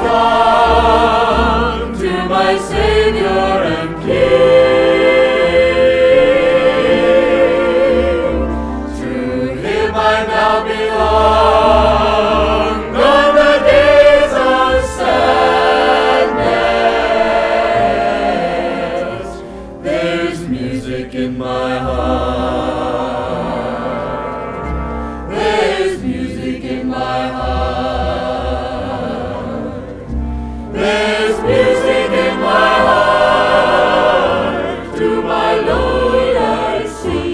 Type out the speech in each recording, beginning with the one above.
come to my Savior and King. To Him I now belong. Gone the days of sadness. There's music in my heart. There's music in my heart. There's music in my heart. To my Lord I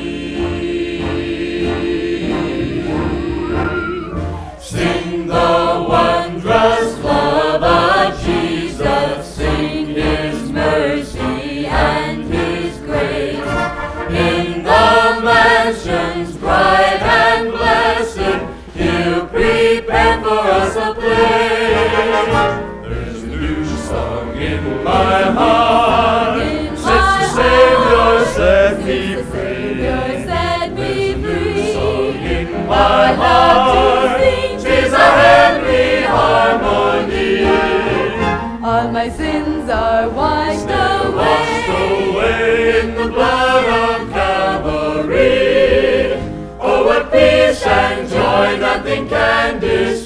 sing. Sing the wondrous love of Jesus. Sing His mercy and His grace. In the mansions bright and blessed, He'll prepare for us a place. There's a new song in my heart. Since the Savior set me free. There's a new song in my heart. 'Tis a heavenly harmony. All my sins are washed away. In the blood of Calvary. Oh, what peace and joy nothing can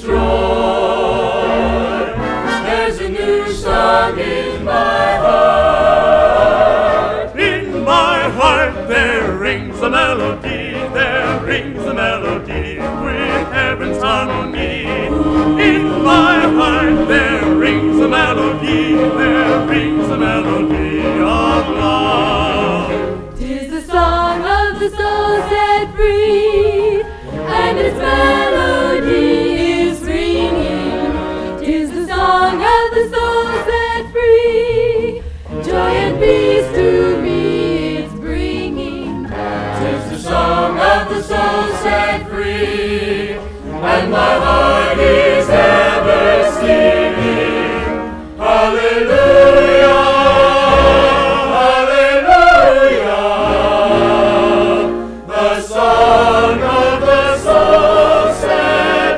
destroy. There's a new song in my heart. In my heart there rings a melody. There rings a melody with heaven's harmony. In my heart there rings a melody. There rings a melody of love. 'Tis the song of the soul set free, and its melody is ringing. 'Tis the song of the soul set free, joy and peace to me it's bringing. 'Tis the song of the soul set free, and my heart is ever singing. Hallelujah, hallelujah, the song of the soul set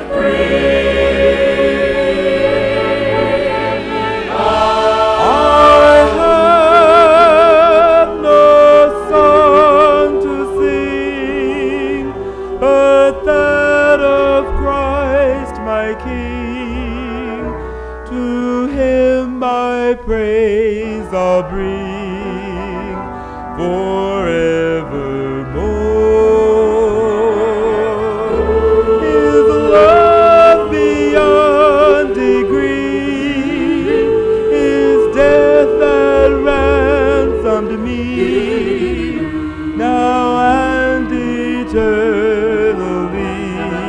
free. I have no song to sing but that of Christ my King. To Him my praise I'll bring forevermore. His love beyond degree, His death that ransomed me, now and eternally,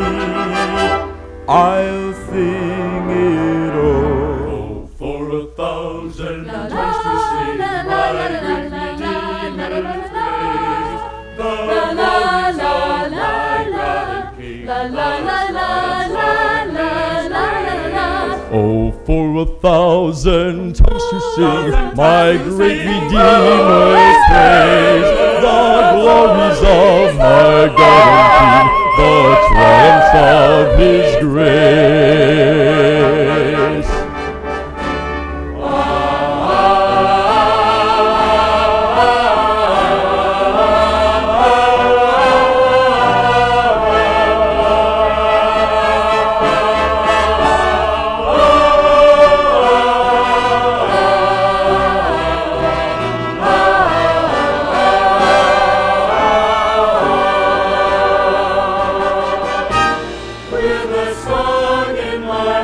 I'll sing it all. For 1,000 La, tongues to sing la, my la, great la, Redeemer's la, praise. The La la glories la of la my la, God King. la la la la la la la la. Oh, for 1,000 tongues to sing my great Redeemer's praise, the glories of my God and King, the triumphs of His grace. With a song in my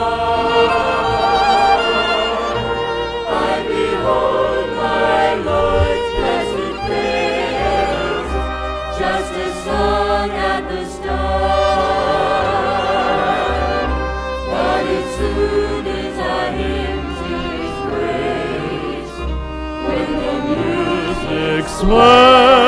heart, I behold my Lord's blessed face, just as sung at the start. But as soon as I hymn to His grace, when the music Swell